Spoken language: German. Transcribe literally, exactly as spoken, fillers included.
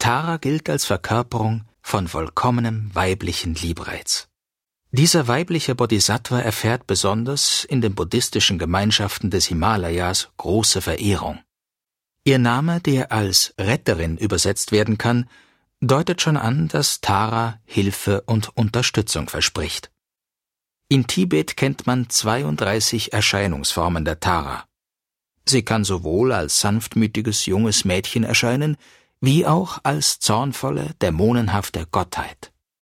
Tara gilt als Verkörperung von vollkommenem weiblichen Liebreiz. Dieser weibliche Bodhisattva erfährt besonders in den buddhistischen Gemeinschaften des Himalayas große Verehrung. Ihr Name, der als Retterin übersetzt werden kann, deutet schon an, dass Tara Hilfe und Unterstützung verspricht. In Tibet kennt man zweiunddreißig Erscheinungsformen der Tara. Sie kann sowohl als sanftmütiges junges Mädchen erscheinen, wie auch als zornvolle, dämonenhafte Gottheit.